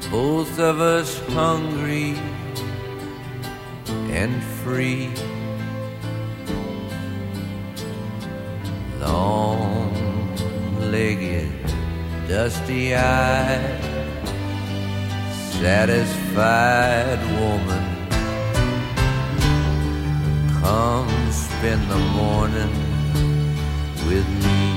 both of us hungry and free. Long-legged, dusty-eyed, satisfied woman, come spend the morning with me.